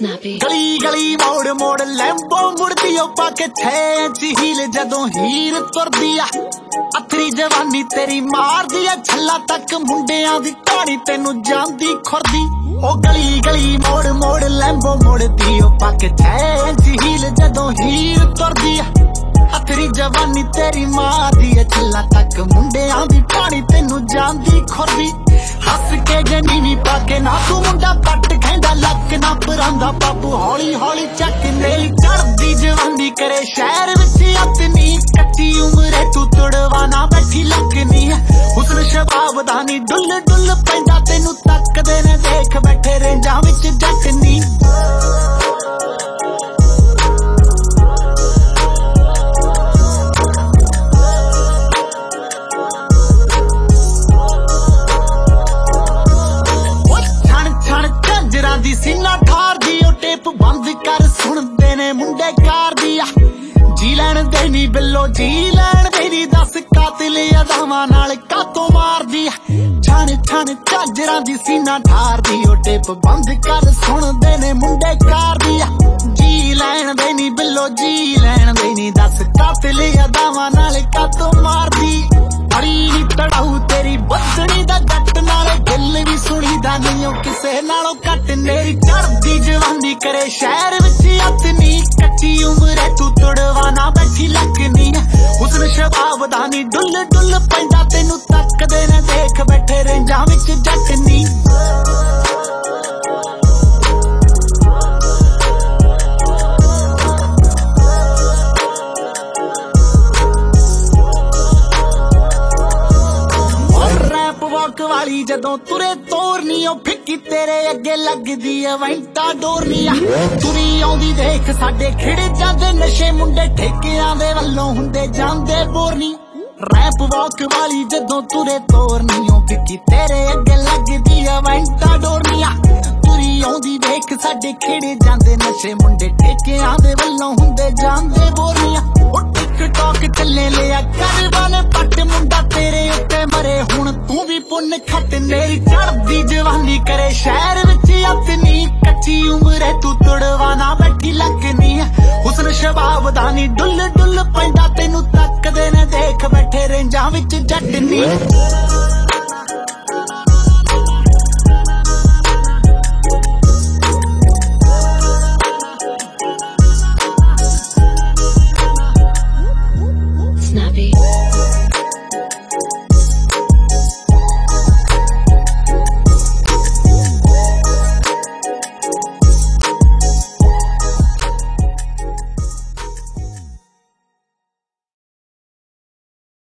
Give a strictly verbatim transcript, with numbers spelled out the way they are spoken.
snappy. गली गली मोड़ मोड़ लैंबो मुड़दी ओ पाके छे इंच हील जदों हीर तुरदी आ अथरी जवानी तेरी मारदी आ छल्ला तक मुंडियां दी कहानी तेनू जांदी खुरदी ओ गली गली मोड़ मोड़ लैंबो मुड़दी ओ पाके छे इंच हील जदों हीर तुरदी आ अथरी जवानी तेरी मारदी आ छल्ला तक मुंडियां दी कहानी तेनू जांदी खुरदी हस के गनीवी पाके ना तू मुंडा पट खेंदा लक ना परांदा बाबू हौली हौली चक मेरी चढ़दी जवानी करे शहर विच अपनी कच्ची उम्र तू तुड़वाना बैठी लगनी हुस्न शबाब दानी डुल डुल पैंदा तेनू तकदे ने देख बैठे रेंजां विच जटनी सीना ठार दी ओ टेप बंद कर सुनदे ने मुंडे कार दी जी लैन देनी बिल्लो जी लैन देनी दस कातिल अदावां नाल कातों मार दी छान छान झांजरां दी सीना ठार दी ओ टेप बंद कर सुनदे ने मुंडे कार दी जी लैन देनी बिल्लो जी लैन देनी दस कातिल अदावां नाल कातों मार दी बड़ी नी तड़ाऊ तेरी बदनी दा जट नाले दिल भी सुनीदा नहीं ओ किसे नालों घट मेरी चढ़दी जवानी करे शहर विच अपनी कच्ची उम्र तू तुड़वाना बैठी लगनी हुस्न शबाब दानी डुल डुल पैंदा तेनू तकदे ने देख बैठे रेंजां विच जटनी वाली जदों तुरे तोरनी ओ फिक्की तेरे अगे लगदी ऐ वैंटा डोरनी तुरी आउंदी देख साडे खिड़ जांदे नशे मुंडे ठेकियां दे वल्लों हुंदे जांदे बोरनी रैप वॉक वाली जदों तुरे तोरनी ओ फिक्की तेरे अगे लगदी ऐ वैंटा डोरनी तुरी आउंदी देख साडे खिड़ जांदे नशे मुंडे ठेकियां दे वल्लों हुंदे जांदे बोरनी ओ टिकटॉक चले लिया कर वाले पट मुंडा तेरे उत्ते मरे हुण तू भी पुन खट मेरी चढ़दी जवानी करे शहर विच अपनी कच्ची उम्र तू तुड़वाना बैठी लगनी हुस्न शबाब दानी डुल डुल पैंदा तेनू तकदे ने देख बैठे रेंजां विच जटनी